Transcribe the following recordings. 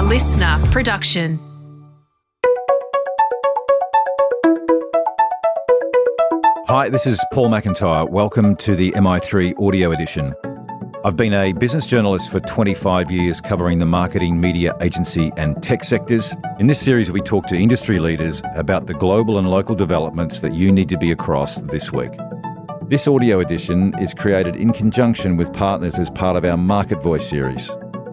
listener production. Hi, this is Paul McIntyre. Welcome to the MI3 Audio Edition. I've been a business journalist for 25 years covering the marketing, media, agency and tech sectors. In this series, we talk to industry leaders about the global and local developments that you need to be across this week. This audio edition is created in conjunction with partners as part of our Market Voice series.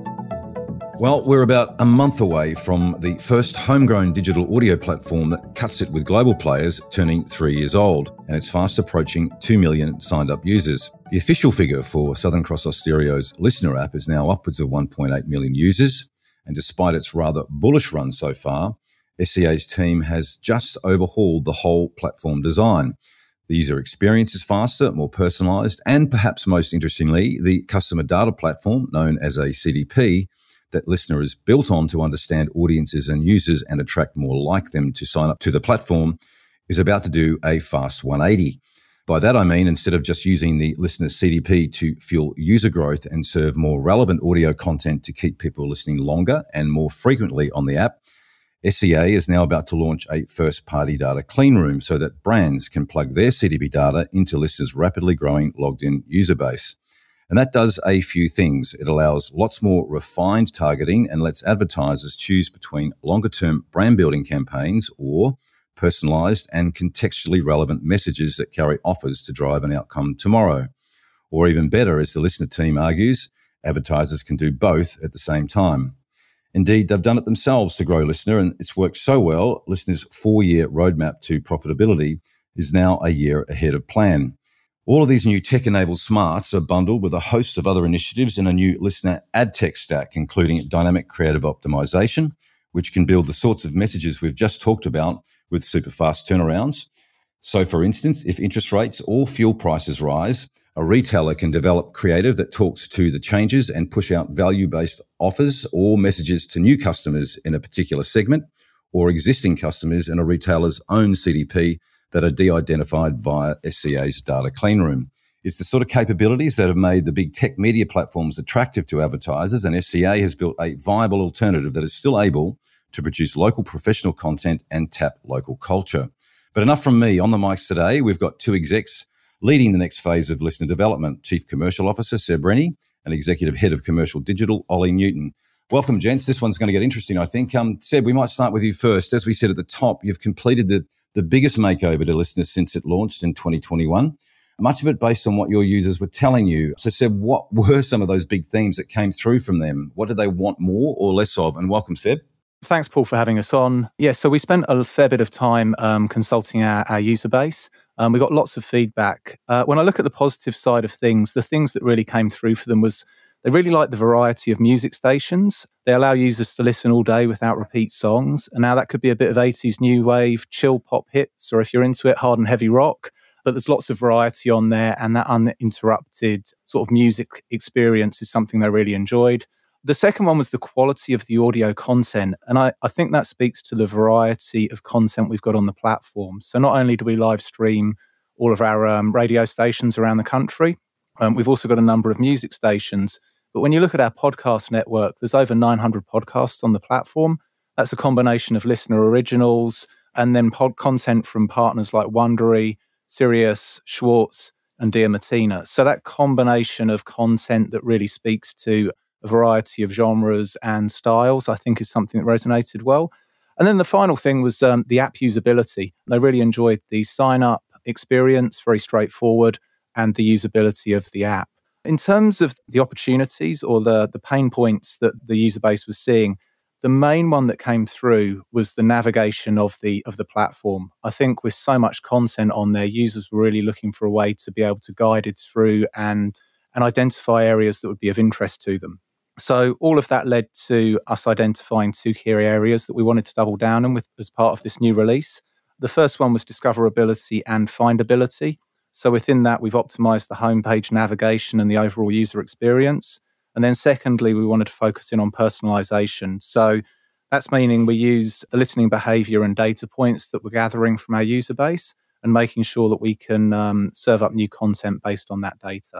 Well, we're about a month away from the first homegrown digital audio platform that cuts it with global players turning 3 years old, and it's fast approaching 2 million signed-up users. The official figure for Southern Cross Austereo's listener app is now upwards of 1.8 million users, and despite its rather bullish run so far, SCA's team has just overhauled the whole platform design. The user experience is faster, more personalised, and perhaps most interestingly, the customer data platform, known as a CDP, that Listener is built on to understand audiences and users and attract more like them to sign up to the platform, is about to do a fast 180. By that I mean, instead of just using the Listener CDP to fuel user growth and serve more relevant audio content to keep people listening longer and more frequently on the app, SCA is now about to launch a first-party data clean room so that brands can plug their CDP data into Listener's rapidly growing logged-in user base. And that does a few things. It allows lots more refined targeting and lets advertisers choose between longer-term brand-building campaigns or personalised and contextually relevant messages that carry offers to drive an outcome tomorrow. Or even better, as the Listener team argues, advertisers can do both at the same time. Indeed, they've done it themselves to grow Listener, and it's worked so well, Listener's 4-year roadmap to profitability is now a year ahead of plan. All of these new tech-enabled smarts are bundled with a host of other initiatives in a new Listener ad tech stack, including dynamic creative optimization, which can build the sorts of messages we've just talked about with super fast turnarounds. So, for instance, if interest rates or fuel prices rise, a retailer can develop creative that talks to the changes and push out value-based offers or messages to new customers in a particular segment or existing customers in a retailer's own CDP that are de-identified via SCA's data cleanroom. It's the sort of capabilities that have made the big tech media platforms attractive to advertisers, and SCA has built a viable alternative that is still able to produce local professional content and tap local culture. But enough from me. On the mics today, we've got two execs leading the next phase of Listener development, Chief Commercial Officer Seb Rennie and Executive Head of Commercial Digital, Ollie Newton. Welcome, gents. This one's going to get interesting, I think. Seb, we might start with you first. As we said at the top, you've completed the biggest makeover to Listener since it launched in 2021, much of it based on what your users were telling you. So, Seb, what were some of those big themes that came through from them? What did they want more or less of? And welcome, Seb. Thanks, Paul, for having us on. So we spent a fair bit of time consulting our user base. We got lots of feedback. When I look at the positive side of things, the things that really came through for them was they really like the variety of music stations. They allow users to listen all day without repeat songs. And now that could be a bit of 80s new wave, chill pop hits, or if you're into it, hard and heavy rock. But there's lots of variety on there, and that uninterrupted sort of music experience is something they really enjoyed. The second one was the quality of the audio content. And I think that speaks to the variety of content we've got on the platform. So not only do we live stream all of our radio stations around the country, we've also got a number of music stations. But when you look at our podcast network, there's over 900 podcasts on the platform. That's a combination of Listener originals and then pod content from partners like Wondery, Sirius, Schwartz, and Dia Martina. So that combination of content that really speaks to a variety of genres and styles, I think, is something that resonated well. And then the final thing was the app usability. They really enjoyed the sign-up experience, very straightforward, and the usability of the app. In terms of the opportunities or the pain points that the user base was seeing, the main one that came through was the navigation of the platform. I think with so much content on there, users were really looking for a way to be able to guide it through and identify areas that would be of interest to them. So all of that led to us identifying two key areas that we wanted to double down on with as part of this new release. The first one was discoverability and findability. So within that, we've optimized the homepage navigation and the overall user experience. And then secondly, we wanted to focus in on personalization. So that's meaning we use the listening behavior and data points that we're gathering from our user base and making sure that we can serve up new content based on that data.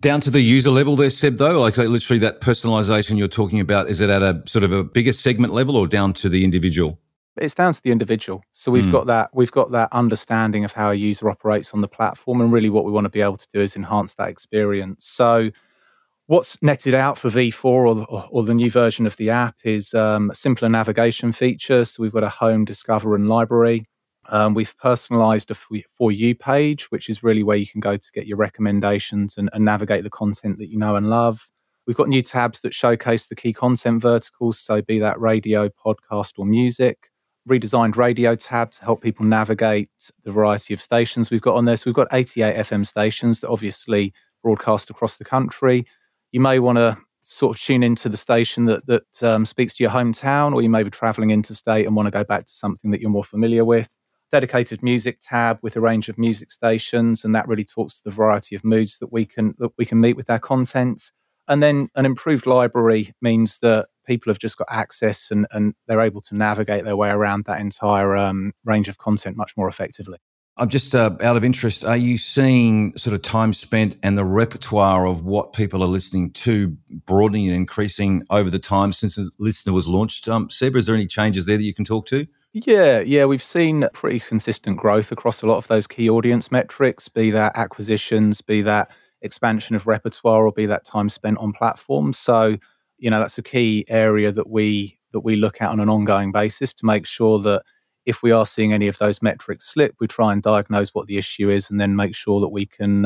Down to the user level there, Seb, though, like literally that personalisation you're talking about, is it at a sort of a bigger segment level or down to the individual? It's down to the individual. So we've got that understanding of how a user operates on the platform, and really what we want to be able to do is enhance that experience. So what's netted out for V4 or the new version of the app is a simpler navigation feature. So we've got a home, discover, and library. We've personalized a For You page, which is really where you can go to get your recommendations and navigate the content that you know and love. We've got new tabs that showcase the key content verticals, so be that radio, podcast, or music. Redesigned radio tab to help people navigate the variety of stations we've got on there. So we've got 88 FM stations that obviously broadcast across the country. You may want to sort of tune into the station that speaks to your hometown, or you may be traveling interstate and want to go back to something that you're more familiar with. Dedicated music tab with a range of music stations, and that really talks to the variety of moods that we can meet with our content. And then an improved library means that people have just got access and they're able to navigate their way around that entire range of content much more effectively. I'm just out of interest, are you seeing sort of time spent and the repertoire of what people are listening to broadening and increasing over the time since the Listener was launched? Seb, is there any changes there that you can talk to? Yeah, we've seen pretty consistent growth across a lot of those key audience metrics, be that acquisitions, be that expansion of repertoire, or be that time spent on platforms. So, that's a key area that we look at on an ongoing basis to make sure that if we are seeing any of those metrics slip, we try and diagnose what the issue is, and then make sure that we can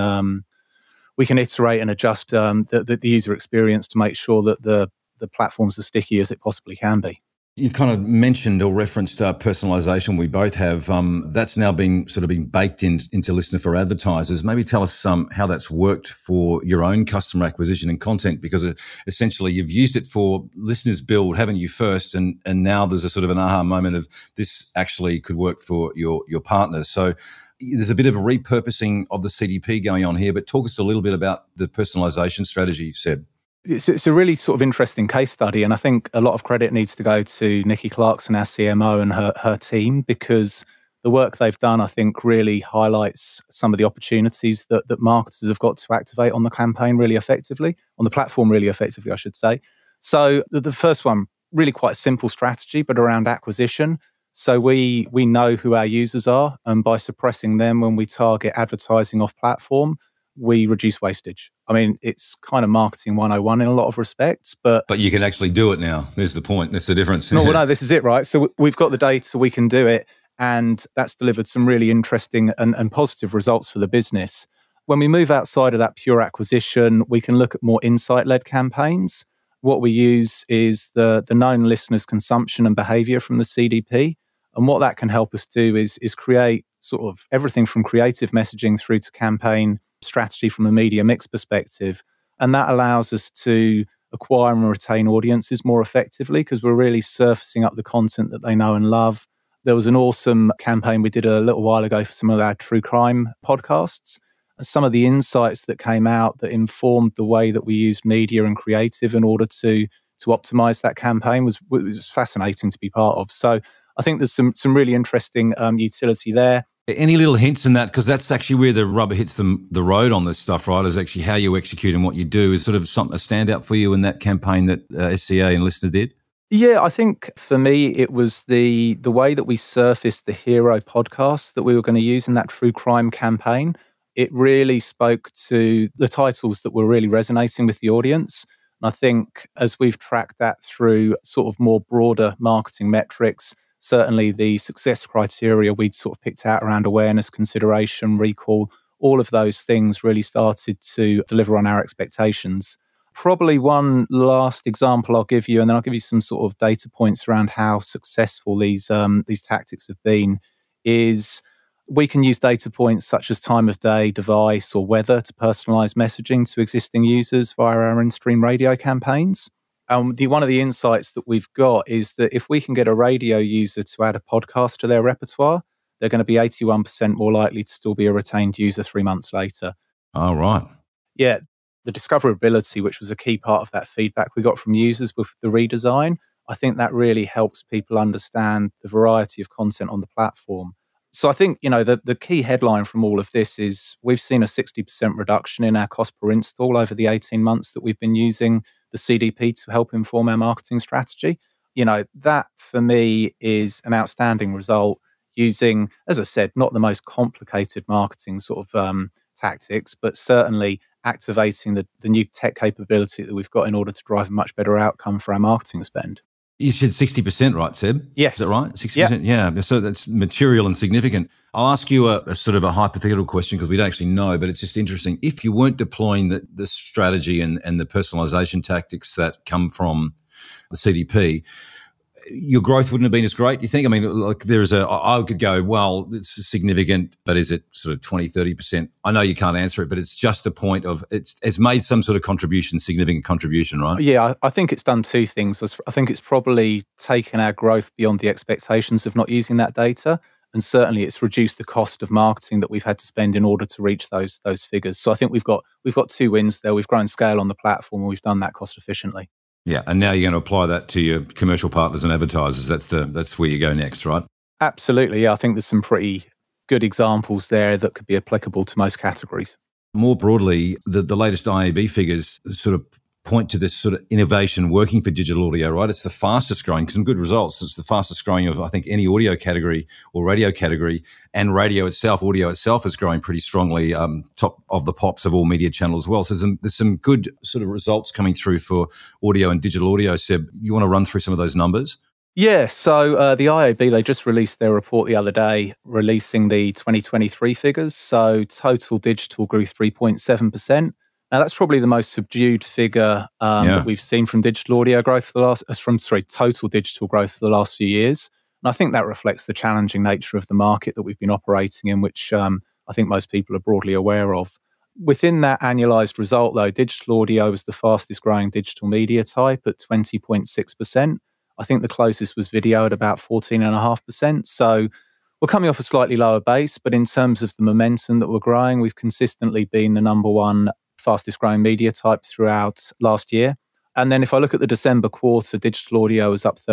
iterate and adjust the user experience to make sure that the platform's as sticky as it possibly can be. You kind of mentioned or referenced personalisation. We both have. That's now been baked into Listener for advertisers. Maybe tell us how that's worked for your own customer acquisition and content, because essentially you've used it for Listeners Build, haven't you, first? And now there's a sort of an aha moment of this actually could work for your partners. So there's a bit of a repurposing of the CDP going on here, but talk us a little bit about the personalisation strategy, Seb. It's a really sort of interesting case study, and I think a lot of credit needs to go to Nikki Clarkson, our CMO, and her team, because the work they've done, I think, really highlights some of the opportunities that marketers have got to activate on the campaign really effectively, on the platform really effectively, I should say. So the first one, really quite simple strategy, but around acquisition. So we know who our users are, and by suppressing them when we target advertising off platform, we reduce wastage. I mean, it's kind of marketing 101 in a lot of respects, but you can actually do it now. There's the point. That's the difference. No, this is it, right? So we've got the data, so we can do it, and that's delivered some really interesting and positive results for the business. When we move outside of that pure acquisition, we can look at more insight-led campaigns. What we use is the known listeners' consumption and behavior from the CDP, and what that can help us do is create sort of everything from creative messaging through to campaign strategy from a media mix perspective. And that allows us to acquire and retain audiences more effectively, because we're really surfacing up the content that they know and love. There was an awesome campaign we did a little while ago for some of our true crime podcasts. Some of the insights that came out that informed the way that we used media and creative in order to optimize that campaign was fascinating to be part of. So I think there's some really interesting utility there. Any little hints in that? Because that's actually where the rubber hits the road on this stuff, right? Is actually how you execute and what you do. Is sort of something a standout for you in that campaign that SCA and Listener did? Yeah, I think for me, it was the way that we surfaced the hero podcast that we were going to use in that true crime campaign. It really spoke to the titles that were really resonating with the audience. And I think as we've tracked that through sort of more broader marketing metrics, certainly the success criteria we'd sort of picked out around awareness, consideration, recall, all of those things really started to deliver on our expectations. Probably one last example I'll give you, and then I'll give you some sort of data points around how successful these tactics have been, is we can use data points such as time of day, device, or weather to personalize messaging to existing users via our in-stream radio campaigns. One of the insights that we've got is that if we can get a radio user to add a podcast to their repertoire, they're going to be 81% more likely to still be a retained user 3 months later. Oh, right. Yeah. The discoverability, which was a key part of that feedback we got from users with the redesign, I think that really helps people understand the variety of content on the platform. So I think, the key headline from all of this is we've seen a 60% reduction in our cost per install over the 18 months that we've been using the CDP to help inform our marketing strategy. That for me is an outstanding result using, as I said, not the most complicated marketing sort of tactics, but certainly activating the new tech capability that we've got in order to drive a much better outcome for our marketing spend. You said 60%, right, Seb? Yes. Is that right? 60%? Yeah. So that's material and significant. I'll ask you a sort of a hypothetical question because we don't actually know, but it's just interesting. If you weren't deploying the strategy and the personalization tactics that come from the CDP, your growth wouldn't have been as great, you think? I mean, like I could go, well, it's significant, but is it sort of 20, 30%? I know you can't answer it, but it's just a point of it's made some sort of contribution, significant contribution, right? Yeah, I think it's done two things. I think it's probably taken our growth beyond the expectations of not using that data. And certainly it's reduced the cost of marketing that we've had to spend in order to reach those figures. So I think we've got two wins there. We've grown scale on the platform and we've done that cost efficiently. Yeah, and now you're going to apply that to your commercial partners and advertisers. That's where you go next, right? Absolutely. Yeah, I think there's some pretty good examples there that could be applicable to most categories. More broadly, the latest IAB figures sort of point to this sort of innovation working for digital audio, right? It's the fastest growing, some good results. It's the fastest growing of, I think, any audio category or radio category. And radio itself, audio itself is growing pretty strongly, top of the pops of all media channels as well. So there's some good sort of results coming through for audio and digital audio. Seb, you want to run through some of those numbers? Yeah, so the IAB, they just released their report the other day, releasing the 2023 figures. So total digital grew 3.7%. Now, that's probably the most subdued figure that we've seen from digital audio growth for total digital growth for the last few years. And I think that reflects the challenging nature of the market that we've been operating in, which I think most people are broadly aware of. Within that annualized result, though, digital audio was the fastest growing digital media type at 20.6%. I think the closest was video at about 14.5%. So we're coming off a slightly lower base, but in terms of the momentum that we're growing, we've consistently been the number one fastest growing media type throughout last year. And then if I look at the December quarter, digital audio is up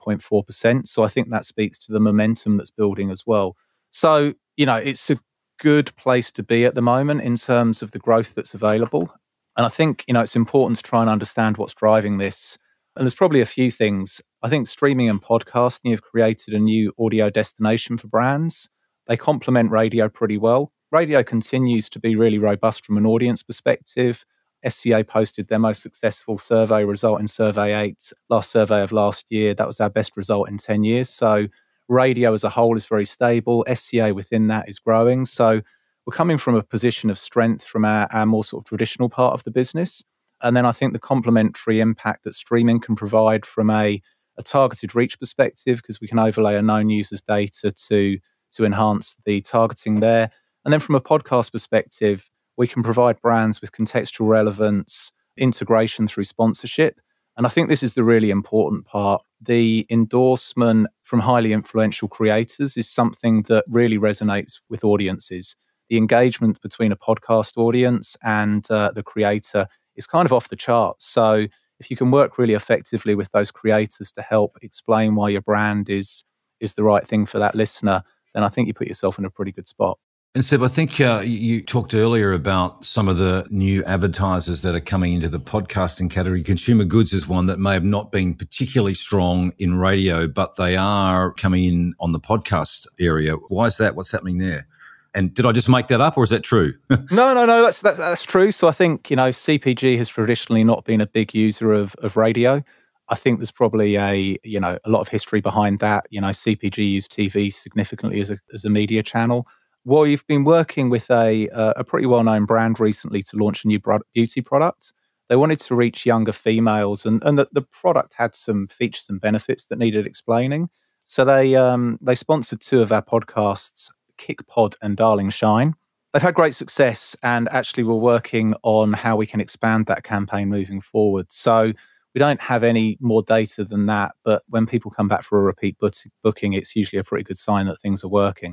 38.4%. So I think that speaks to the momentum that's building as well. So, it's a good place to be at the moment in terms of the growth that's available. And I think, it's important to try and understand what's driving this. And there's probably a few things. I think streaming and podcasting have created a new audio destination for brands. They complement radio pretty well. Radio continues to be really robust from an audience perspective. SCA posted their most successful survey result in Survey 8, last survey of last year. That was our best result in 10 years. So radio as a whole is very stable. SCA within that is growing. So we're coming from a position of strength from our more sort of traditional part of the business. And then I think the complementary impact that streaming can provide from a targeted reach perspective, because we can overlay a known user's data to enhance the targeting there. And then from a podcast perspective, we can provide brands with contextual relevance, integration through sponsorship. And I think this is the really important part. The endorsement from highly influential creators is something that really resonates with audiences. The engagement between a podcast audience and the creator is kind of off the charts. So if you can work really effectively with those creators to help explain why your brand is the right thing for that listener, then I think you put yourself in a pretty good spot. And Seb, I think you talked earlier about some of the new advertisers that are coming into the podcasting category. Consumer goods is one that may have not been particularly strong in radio, but they are coming in on the podcast area. Why is that? What's happening there? And did I just make that up, or is that true? No, that's true. So I think, CPG has traditionally not been a big user of radio. I think there's probably a lot of history behind that. CPG used TV significantly as a media channel. Well, you've been working with a pretty well-known brand recently to launch a new beauty product. They wanted to reach younger females, and the product had some features and benefits that needed explaining. So they sponsored two of our podcasts, KickPod and Darling Shine. They've had great success, and actually we're working on how we can expand that campaign moving forward. So we don't have any more data than that, but when people come back for a repeat booking, it's usually a pretty good sign that things are working.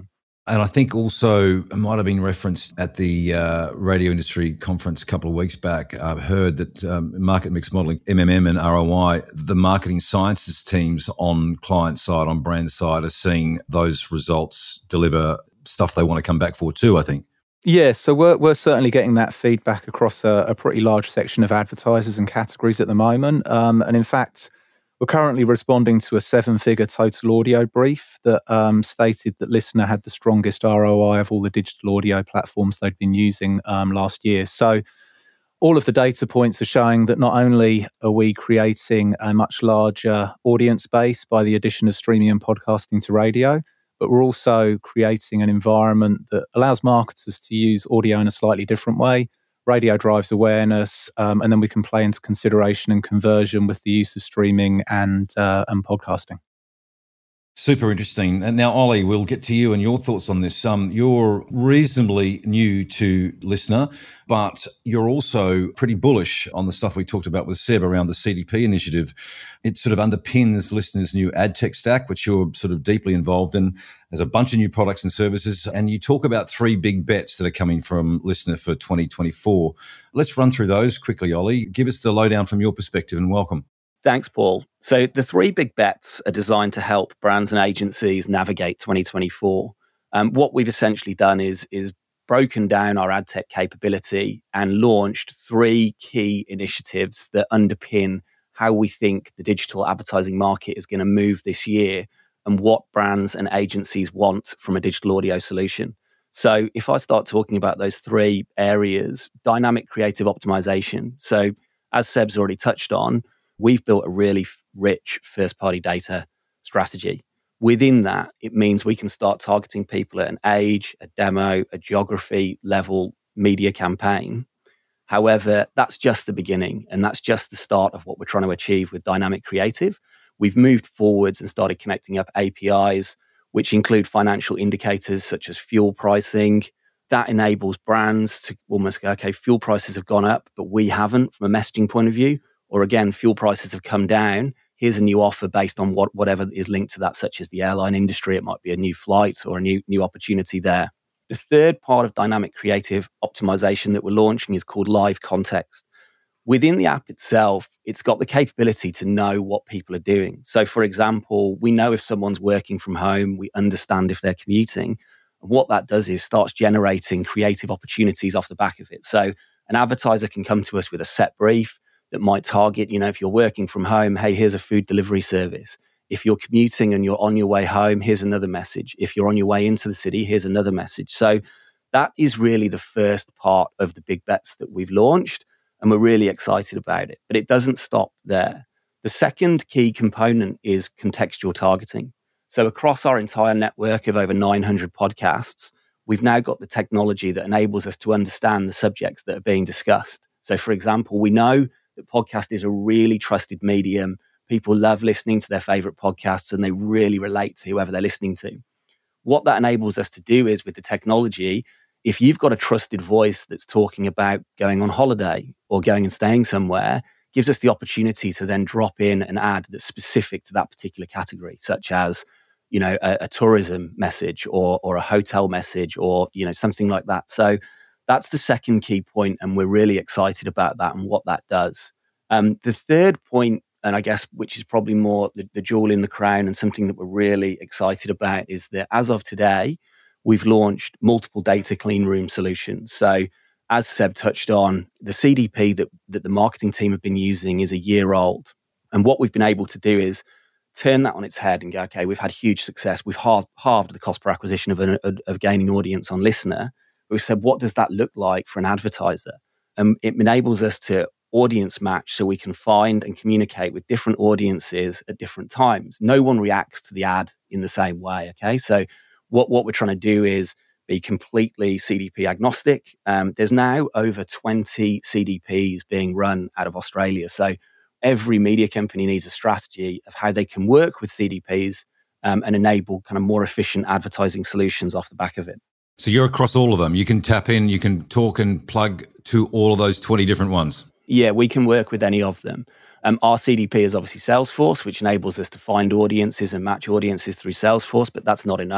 And I think also it might have been referenced at the radio industry conference a couple of weeks back. I've heard that market mix modeling, MMM and ROI, the marketing sciences teams on client side, on brand side, are seeing those results deliver stuff they want to come back for too, I think. Yeah, so we're certainly getting that feedback across a pretty large section of advertisers and categories at the moment. And in fact, we're currently responding to a 7-figure total audio brief that stated that Listener had the strongest ROI of all the digital audio platforms they'd been using last year. So all of the data points are showing that not only are we creating a much larger audience base by the addition of streaming and podcasting to radio, but we're also creating an environment that allows marketers to use audio in a slightly different way. Radio drives awareness, and then we can play into consideration and conversion with the use of streaming and podcasting. Super interesting. And now, Ollie, we'll get to you and your thoughts on this. You're reasonably new to Listener, but you're also pretty bullish on the stuff we talked about with Seb around the CDP initiative. It sort of underpins Listener's new ad tech stack, which you're sort of deeply involved in. There's a bunch of new products and services, and you talk about 3 big bets that are coming from Listener for 2024. Let's run through those quickly, Ollie. Give us the lowdown from your perspective, and welcome. Thanks, Paul. So the 3 big bets are designed to help brands and agencies navigate 2024. What we've essentially done is broken down our ad tech capability and launched 3 key initiatives that underpin how we think the digital advertising market is going to move this year and what brands and agencies want from a digital audio solution. So if I start talking about those 3 areas, dynamic creative optimization. So as Seb's already touched on, we've built a really rich first-party data strategy. Within that, it means we can start targeting people at an age, a demo, a geography level media campaign. However, that's just the beginning, and that's just the start of what we're trying to achieve with dynamic creative. We've moved forwards and started connecting up APIs, which include financial indicators such as fuel pricing. That enables brands to almost go, okay, fuel prices have gone up, but we haven't from a messaging point of view. Or again, fuel prices have come down. Here's a new offer based on whatever is linked to that, such as the airline industry. It might be a new flight or a new opportunity there. The third part of dynamic creative optimization that we're launching is called live context. Within the app itself, it's got the capability to know what people are doing. So for example, we know if someone's working from home, we understand if they're commuting. And what that does is starts generating creative opportunities off the back of it. So an advertiser can come to us with a set brief that might target, if you're working from home, hey, here's a food delivery service. If you're commuting and you're on your way home, here's another message. If you're on your way into the city, here's another message. So that is really the first part of the big bets that we've launched, and we're really excited about it. But it doesn't stop there. The second key component is contextual targeting. So across our entire network of over 900 podcasts, we've now got the technology that enables us to understand the subjects that are being discussed. So for example, we know that podcast is a really trusted medium. People love listening to their favorite podcasts and they really relate to whoever they're listening to. What that enables us to do is with the technology, if you've got a trusted voice that's talking about going on holiday or going and staying somewhere, gives us the opportunity to then drop in an ad that's specific to that particular category, such as, a tourism message or a hotel message or, something like that. So that's the second key point, and we're really excited about that and what that does. The third point, and I guess which is probably more the jewel in the crown and something that we're really excited about, is that as of today, we've launched multiple data clean room solutions. So as Seb touched on, the CDP that the marketing team have been using is a year old. And what we've been able to do is turn that on its head and go, okay, we've had huge success. We've halved the cost per acquisition of gaining audience on Listener. We've said, what does that look like for an advertiser? And it enables us to audience match so we can find and communicate with different audiences at different times. No one reacts to the ad in the same way, okay? So what we're trying to do is be completely CDP agnostic. There's now over 20 CDPs being run out of Australia. So every media company needs a strategy of how they can work with CDPs and enable kind of more efficient advertising solutions off the back of it. So you're across all of them. You can tap in, you can talk and plug to all of those 20 different ones. Yeah, we can work with any of them. Our CDP is obviously Salesforce, which enables us to find audiences and match audiences through Salesforce, but that's not enough.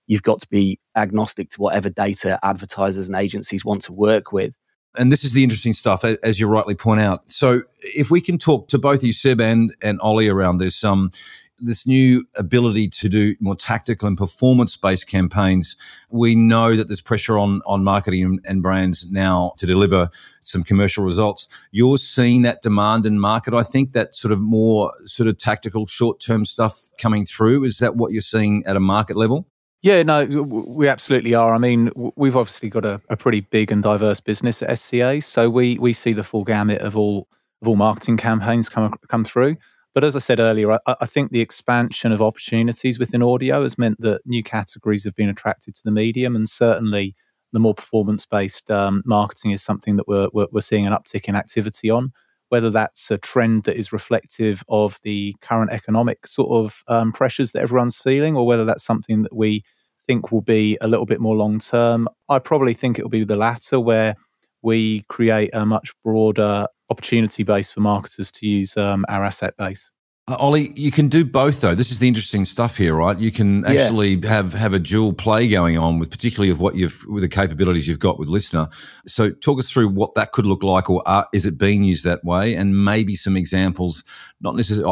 you've got to be agnostic to whatever data advertisers and agencies want to work with. And this is the interesting stuff, as you rightly point out. So if we can talk to both you, Seb and Ollie, around this new ability to do more tactical and performance-based campaigns. We know that there's pressure on marketing and brands now to deliver some commercial results. You're seeing that demand in market. I think that sort of more sort of tactical, short-term stuff coming through. Is that what you're seeing at a market level? Yeah, no, we absolutely are. I mean, we've obviously got a pretty big and diverse business at SCA, so we see the full gamut of all marketing campaigns come through. But as I said earlier, I think the expansion of opportunities within audio has meant that new categories have been attracted to the medium, and certainly the more performance-based marketing is something that we're seeing an uptick in activity on. Whether that's a trend that is reflective of the current economic sort of pressures that everyone's feeling, or whether that's something that we think will be a little bit more long-term. I probably think it will be the latter, where we create a much broader opportunity base for marketers to use our asset base. Ollie, you can do both though. This is the interesting stuff here, right? You can actually have a dual play going on with particularly of with the capabilities you've got with Listener. So talk us through what that could look like, or is it being used that way? And maybe some examples, not necessarily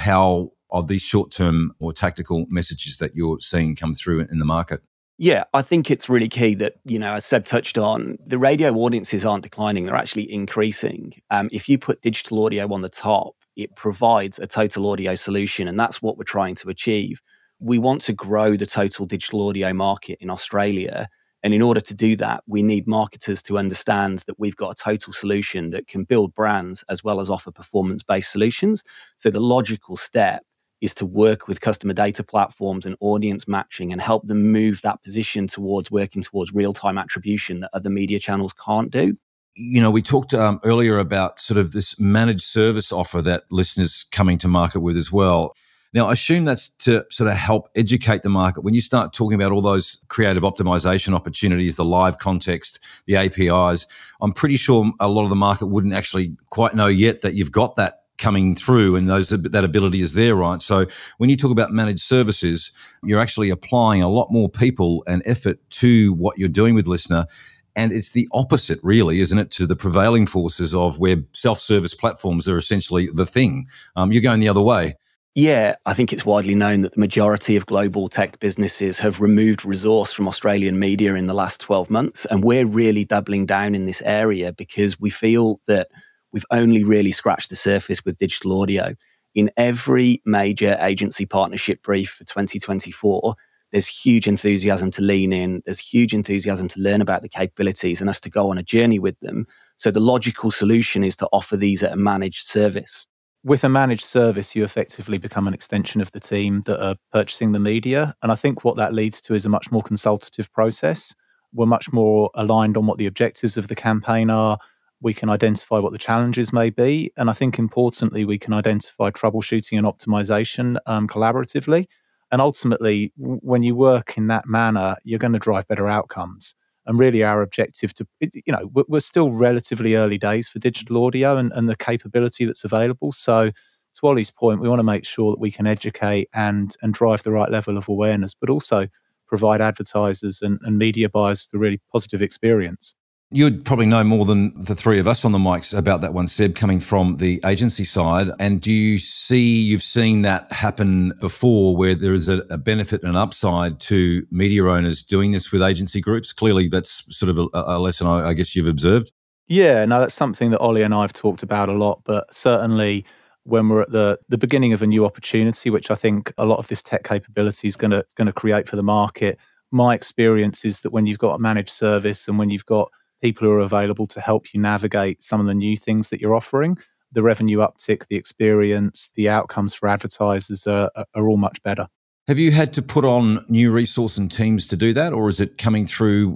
of these short-term or tactical messages that you're seeing come through in the market. Yeah, I think it's really key that, as Seb touched on, the radio audiences aren't declining, they're actually increasing. If you put digital audio on the top, it provides a total audio solution, and that's what we're trying to achieve. We want to grow the total digital audio market in Australia, and in order to do that, we need marketers to understand that we've got a total solution that can build brands as well as offer performance-based solutions. So the logical step is to work with customer data platforms and audience matching and help them move that position towards working towards real-time attribution that other media channels can't do. We talked earlier about sort of this managed service offer that Listener's coming to market with as well. Now, I assume that's to sort of help educate the market. When you start talking about all those creative optimization opportunities, the live context, the APIs, I'm pretty sure a lot of the market wouldn't actually quite know yet that you've got that coming through and that ability is there, right? So when you talk about managed services, you're actually applying a lot more people and effort to what you're doing with Listener. And it's the opposite, really, isn't it, to the prevailing forces of where self-service platforms are essentially the thing. You're going the other way. Yeah, I think it's widely known that the majority of global tech businesses have removed resource from Australian media in the last 12 months. And we're really doubling down in this area because we feel that we've only really scratched the surface with digital audio. In every major agency partnership brief for 2024, there's huge enthusiasm to lean in. There's huge enthusiasm to learn about the capabilities and us to go on a journey with them. So the logical solution is to offer these at a managed service. With a managed service, you effectively become an extension of the team that are purchasing the media. And I think what that leads to is a much more consultative process. We're much more aligned on what the objectives of the campaign are. We can identify what the challenges may be. And I think importantly, we can identify troubleshooting and optimization collaboratively. And ultimately, when you work in that manner, you're going to drive better outcomes. And really our objective we're still relatively early days for digital audio and the capability that's available. So to Ollie's point, we want to make sure that we can educate and drive the right level of awareness, but also provide advertisers and media buyers with a really positive experience. You'd probably know more than the three of us on the mics about that one, Seb, coming from the agency side. And do you see, you've seen that happen before where there is a benefit and an upside to media owners doing this with agency groups? Clearly, that's sort of a lesson I guess you've observed. Yeah, no, that's something that Ollie and I have talked about a lot, but certainly when we're at the beginning of a new opportunity, which I think a lot of this tech capability is going to create for the market, my experience is that when you've got a managed service and when you've got people who are available to help you navigate some of the new things that you're offering, the revenue uptick, the experience, the outcomes for advertisers are all much better. Have you had to put on new resource and teams to do that, or is it coming through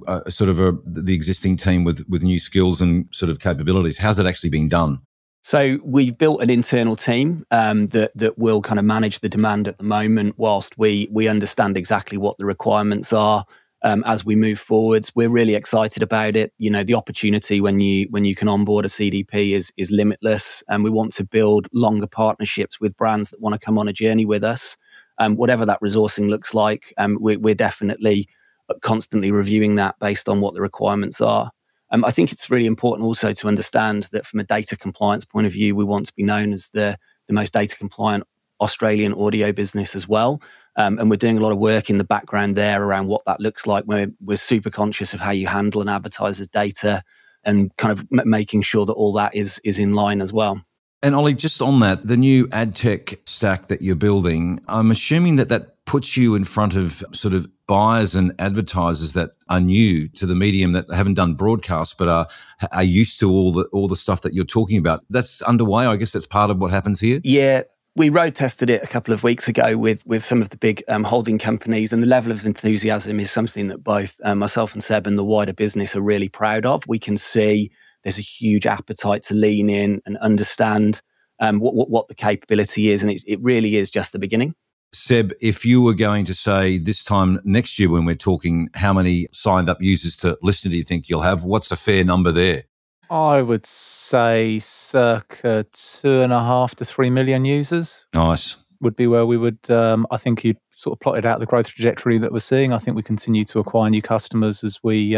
the existing team with new skills and sort of capabilities? How's it actually being done? So we've built an internal team that will kind of manage the demand at the moment whilst we understand exactly what the requirements are. As we move forwards, we're really excited about it. The opportunity when you can onboard a CDP is limitless, and we want to build longer partnerships with brands that want to come on a journey with us. whatever that resourcing looks like, we're definitely constantly reviewing that based on what the requirements are. I think it's really important also to understand that from a data compliance point of view, we want to be known as the most data compliant Australian audio business as well. And we're doing a lot of work in the background there around what that looks like. We're super conscious of how you handle an advertiser's data and kind of making sure that all that is in line as well. And Ollie, just on that, the new ad tech stack that you're building, I'm assuming that puts you in front of sort of buyers and advertisers that are new to the medium, that haven't done broadcast but are used to all the stuff that you're talking about. That's underway. I guess that's part of what happens here. Yeah. We road tested it a couple of weeks ago with some of the big holding companies, and the level of enthusiasm is something that both myself and Seb and the wider business are really proud of. We can see there's a huge appetite to lean in and understand what the capability is, and it really is just the beginning. Seb, if you were going to say this time next year when we're talking, how many signed up users to LiSTNR do you think you'll have? What's a fair number there? I would say circa 2.5 to 3 million users. Nice. Would be where we would, I think you sort of plotted out the growth trajectory that we're seeing. I think we continue to acquire new customers as we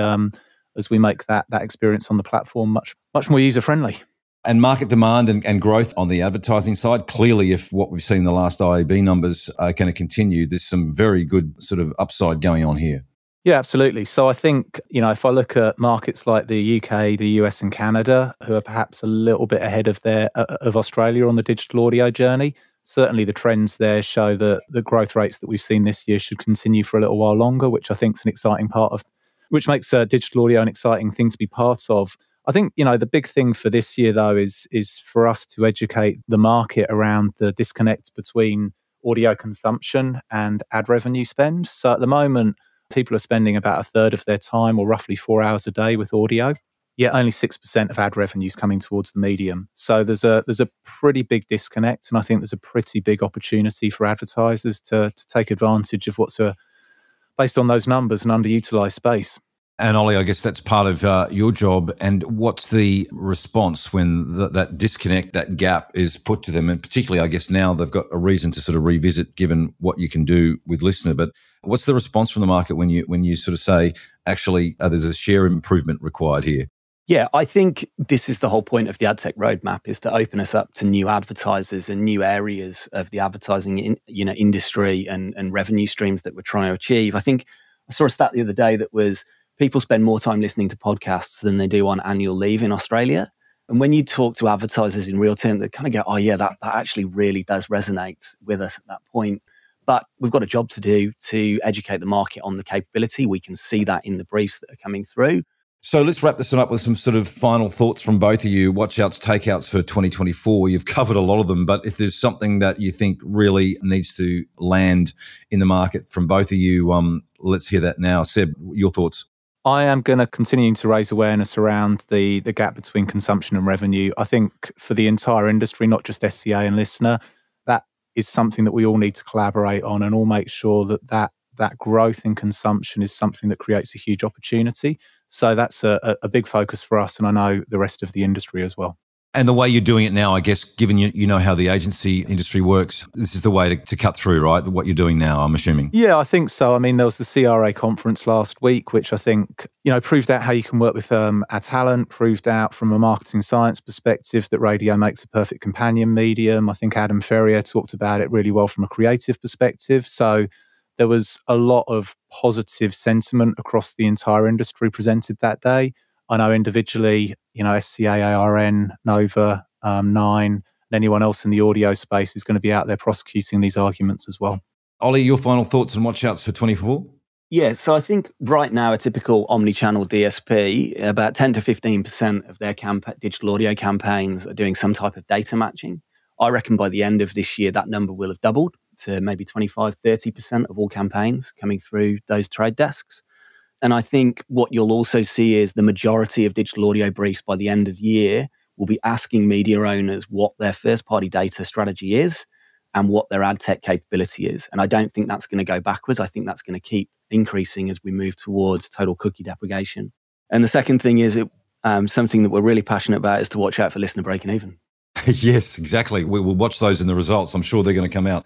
make that experience on the platform much more user-friendly. And market demand and growth on the advertising side, clearly if what we've seen in the last IAB numbers are going to continue, there's some very good sort of upside going on here. Yeah, absolutely. So I think, if I look at markets like the UK, the US and Canada, who are perhaps a little bit ahead of Australia on the digital audio journey, certainly the trends there show that the growth rates that we've seen this year should continue for a little while longer, which I think is an exciting part of, which makes digital audio an exciting thing to be part of. I think, the big thing for this year, though, is for us to educate the market around the disconnect between audio consumption and ad revenue spend. So at the moment, people are spending about a third of their time, or roughly 4 hours a day, with audio. Yet only 6% of ad revenue is coming towards the medium. So there's a pretty big disconnect, and I think there's a pretty big opportunity for advertisers to take advantage of what's based on those numbers, an underutilized space. And Ollie, I guess that's part of your job. And what's the response when that disconnect, that gap is put to them? And particularly, I guess now they've got a reason to sort of revisit, given what you can do with LiSTNR. But what's the response from the market when you sort of say, actually, there's a share improvement required here? Yeah, I think this is the whole point of the ad tech roadmap, is to open us up to new advertisers and new areas of the advertising industry and revenue streams that we're trying to achieve. I think I saw a stat the other day that was people spend more time listening to podcasts than they do on annual leave in Australia. And when you talk to advertisers in real time, they kind of go, oh yeah, that actually really does resonate with us at that point. But we've got a job to do to educate the market on the capability. We can see that in the briefs that are coming through. So let's wrap this one up with some sort of final thoughts from both of you. Watch outs, takeouts for 2024. You've covered a lot of them, but if there's something that you think really needs to land in the market from both of you, let's hear that now. Seb, your thoughts? I am going to continue to raise awareness around the gap between consumption and revenue. I think for the entire industry, not just SCA and LiSTNR, that is something that we all need to collaborate on and all make sure that growth in consumption is something that creates a huge opportunity. So that's a big focus for us, and I know the rest of the industry as well. And the way you're doing it now, I guess, given you know how the agency industry works, this is the way to cut through, right? What you're doing now, I'm assuming. Yeah, I think so. I mean, there was the CRA conference last week, which I think, proved out how you can work with ad talent, proved out from a marketing science perspective that radio makes a perfect companion medium. I think Adam Ferrier talked about it really well from a creative perspective. So there was a lot of positive sentiment across the entire industry presented that day. I know individually, SCA, ARN, Nova, Nine, and anyone else in the audio space is going to be out there prosecuting these arguments as well. Ollie, your final thoughts and watch outs for 24? Yeah, so I think right now a typical omni-channel DSP, about 10 to 15% of their digital audio campaigns are doing some type of data matching. I reckon by the end of this year, that number will have doubled to maybe 25, 30% of all campaigns coming through those trade desks. And I think what you'll also see is the majority of digital audio briefs by the end of year will be asking media owners what their first-party data strategy is and what their ad tech capability is. And I don't think that's going to go backwards. I think that's going to keep increasing as we move towards total cookie deprecation. And the second thing is something that we're really passionate about is to watch out for LiSTNR breaking even. Yes, exactly. We will watch those in the results. I'm sure they're going to come out.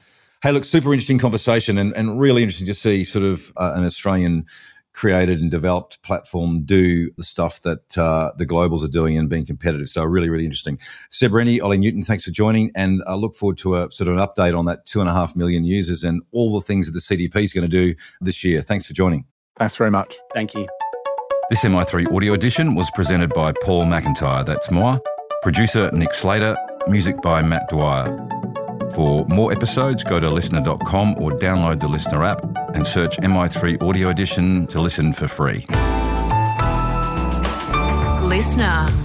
Hey, look, super interesting conversation and really interesting to see sort of an Australian created and developed platform do the stuff that the globals are doing and being competitive. So really, really interesting. Seb Rennie, Ollie Newton, thanks for joining. And I look forward to a sort of an update on that 2.5 million users and all the things that the CDP is going to do this year. Thanks for joining. Thanks very much. Thank you. This MI3 audio edition was presented by Paul McIntyre. That's moi. Producer Nick Slater. Music by Matt Dwyer. For more episodes, go to listener.com or download the Listener app and search MI3 Audio Edition to listen for free. Listener.